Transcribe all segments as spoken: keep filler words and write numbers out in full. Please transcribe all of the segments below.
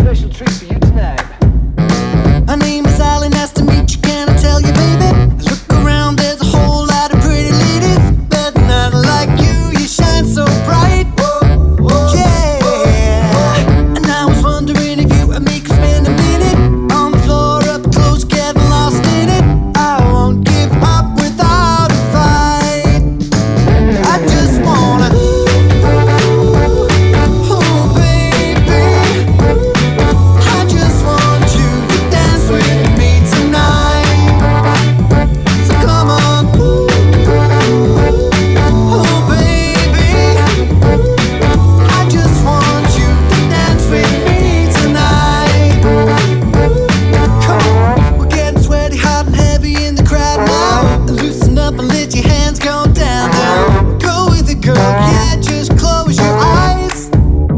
special treat for you tonight. My name is Ali, nice to meet you, can I tell you, baby? Look around, there's a whole lot of pretty ladies, but not like you, you shine so bright. Yeah, and I was wondering if you and me could spend a minute on the floor up close, getting lost in it. I won't give up without a fight. I just wanna, oh baby, I just want you to dance with me tonight. So come on, oh baby, I just want you to dance with me tonight. Come on, we're getting sweaty, hot and heavy in the crowd now. Loosen up and let your hands go down, down. Go with it, girl, yeah, just close your eyes.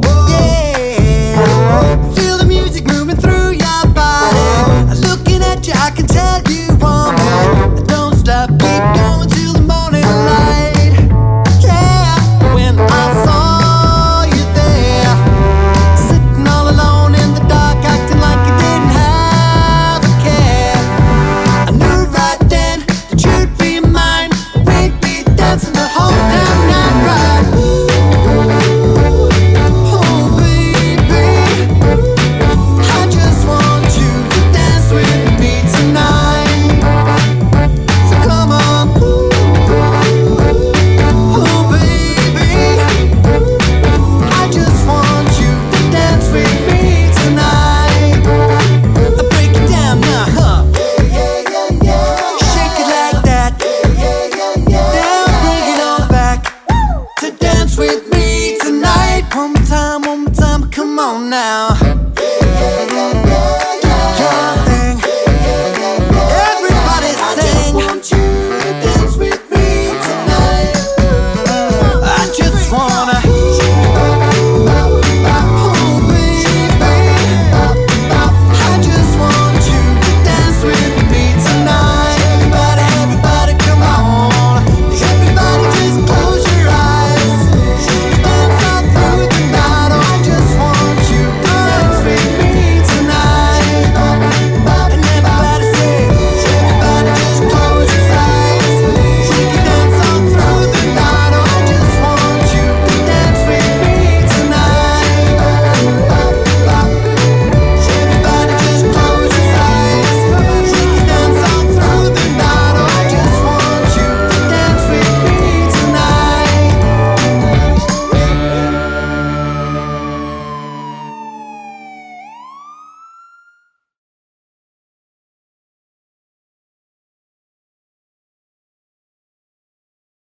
Yeah, feel the music moving through your body. Looking at you, I can tell you want more. Don't stop, keep going till the morning light. Yeah, when I saw you there, sitting all alone in the dark, acting like you didn't have a care, I knew right then that you'd be mine. We'd be dancing the whole damn night right. Oh baby, I just want you to dance with me tonight. So come on, oh baby, I just want you to dance with me tonight. I break it down now, huh? Shake it like that. Now bring it on back to dance with me tonight. One more time, one more time, come on now.